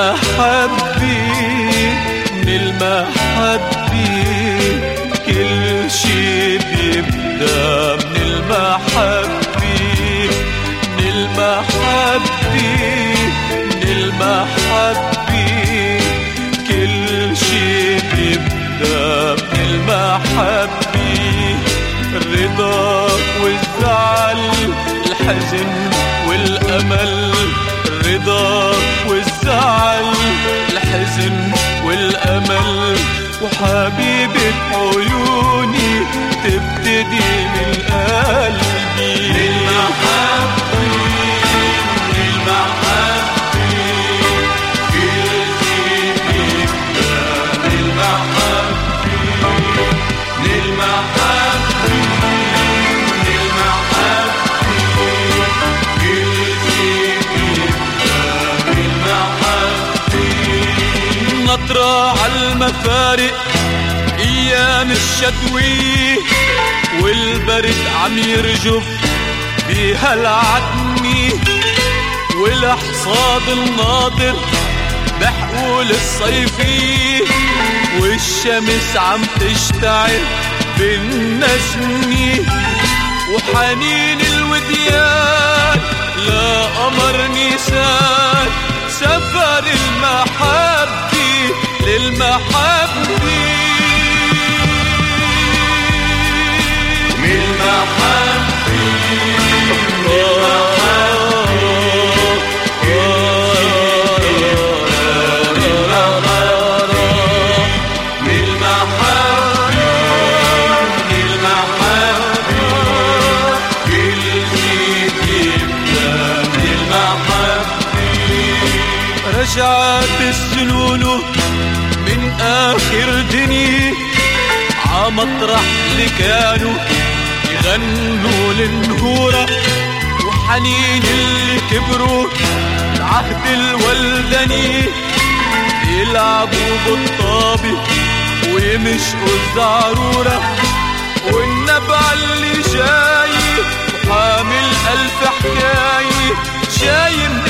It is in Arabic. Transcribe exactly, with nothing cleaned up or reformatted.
المحبة من المحبة كل شي بيبدأ من المحبة من المحبة من المحبة كل شي بيبدأ من المحبة الرضا والزعل الحزن والأمل الرضا والزعل الحزن والأمل وحبيبة عيوني تبتدي من قلبي للمحبة للمحبة كل شي بيبدأ بالمحبة للمحبة للمحبة كل شي بيبدأ بالمحبة نطرة عالمفارق ايام الشتوية والبرد عم يرجف بيها العتمة والحصاد الناطر بحقول الصيفية والشمس عم تشتعل بالنسمة وحنين الوديان لا قمر نيسان سفر المحبة للمحبة من المحبة رجعت السنون من آخر دنيا عمطرح اللي كانوا يغنوا للنهورة وحنين اللي كبروا العهد الولدني يلعبوا بالطابة ويمشقوا الزعرورة والنبع اللي جاي وحامل ألف حكاية جاي من